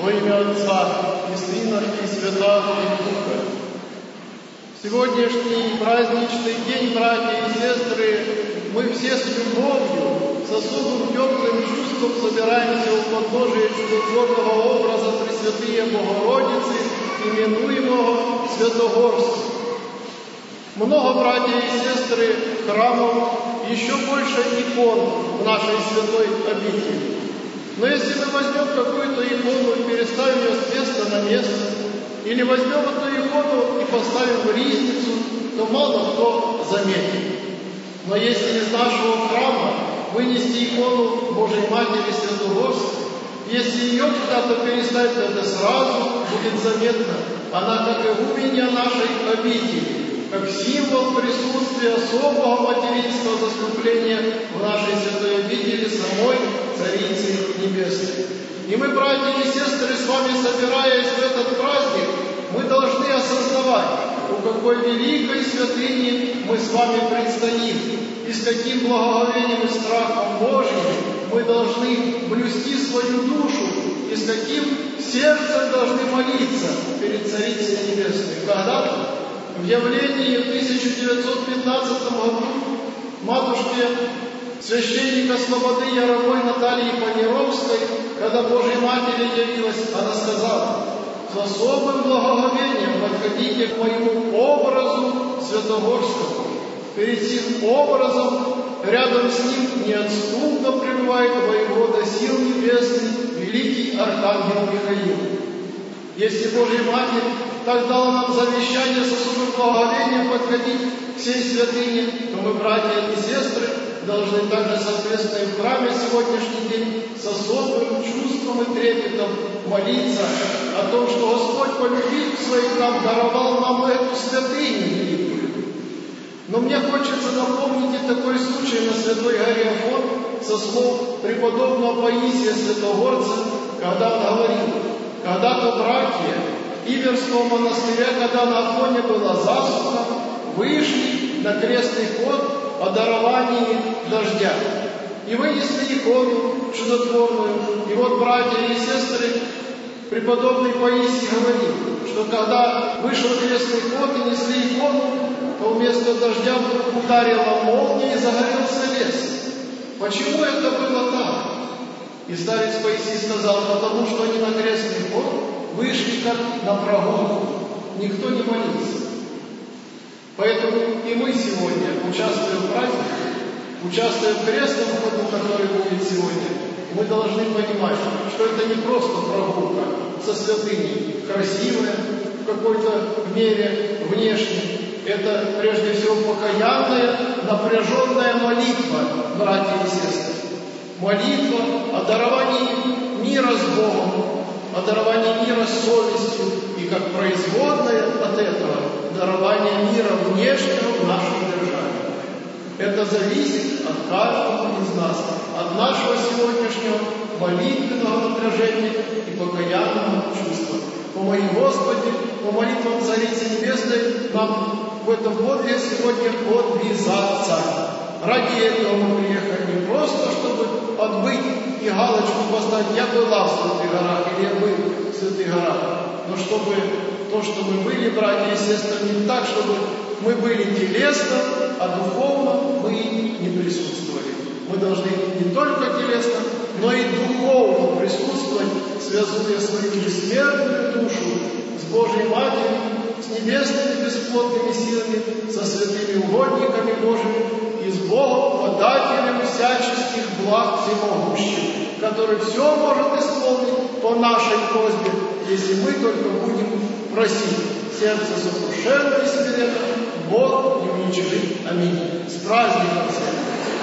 Во имя Отца и Сына и Святого Духа. Сегодняшний праздничный день, братья и сестры, мы все с любовью, с особым теплым чувством собираемся у подножия чудотворного образа Пресвятые Богородицы, именуемого Святогорском. Много, братья и сестры, храмов, еще больше икон в нашей святой обители. Но если мы возьмем какую-то икону и переставим ее с места на место, или возьмем эту икону и поставим в ризницу, то мало кто заметит. Но если из нашего храма вынести икону Божьей Матери Святогорской, если ее куда-то переставить, то это сразу будет заметно. Она как игуменья нашей обители, как символ присутствия особого материнства заступления в нашей святой обители самой Царицы Небесной. И мы, братья и сестры, с вами собираясь в этот праздник, мы должны осознавать, у какой великой святыни мы с вами предстоим, и с каким благоговением и страхом Божьим мы должны блюсти свою душу, и с каким сердцем должны молиться перед Царицей Небесной. Когда-то в явлении в 1915 году матушке священника Слободы Яровой Натальи Панировской, когда Божьей Матери явилась, она сказала: «С особым благоговением подходите к моему образу Святогорскому». Перед сим образом, рядом с ним неотступно пребывает воевода сил небесных, великий архангел Михаил. Если Божья Матерь так дала нам завещание с особым благоговением подходить к всей святыне, то мы, братья и сестры, должны также, соответственно, и в храме сегодняшний день с особым чувством и трепетом молиться о том, что Господь, полюбив своих нам, даровал нам эту святыню великую. Но мне хочется напомнить и такой случай на Святой горе Афон со слов преподобного Паисия Святогорца, когда он говорил: когда-то братья Иверского монастыря, когда на Афоне была засуха, вышли на крестный ход о даровании дождя и вынесли икону чудотворную. И вот, братья и сестры, преподобный Паисий говорил, что когда вышел крестный ход и несли икону, то вместо дождя вдруг ударила молния и загорелся лес. Почему это было так? И старец Паисий сказал: потому что они на крестный ход вышли как на прогулку, никто не молился. Поэтому и мы сегодня, участвуя в празднике, участвуя в крестном ходу, который будет сегодня, мы должны понимать, что это не просто прогулка со святыней, красивая в какой-то мере внешней. Это прежде всего покаянная, напряженная молитва, братья и сестры. Молитва о даровании мира с Богом, о даровании мира с совестью и как производное от этого дарование мира внешнего в нашей державе. Это зависит от каждого из нас, от нашего сегодняшнего молитвенного напряжения и покаянного чувства. Помоги, Господи, по молитвам Царицы Небесной нам в этом подвиге сегодня подвязаться. Ради этого мы приехали не просто, чтобы отбыть и галочку поставить: я была в Святых Горах или я был в Святых Горах, но чтобы то, что мы были, братья и сестры, не так, чтобы мы были телесно, а духовно мы не присутствовали. Мы должны не только телесно, но и духовно присутствовать, связывая свою бессмертную душу с Божьей Матерью, с небесными бесплотными силами, со святыми угодниками Божьими и с Богом, подателем всяческих благ всемогущим, который все может исполнить по нашей просьбе, если мы только будем просить. Сердце сокрушенно и смиренно Бог не уничижит. Аминь. С праздником всех!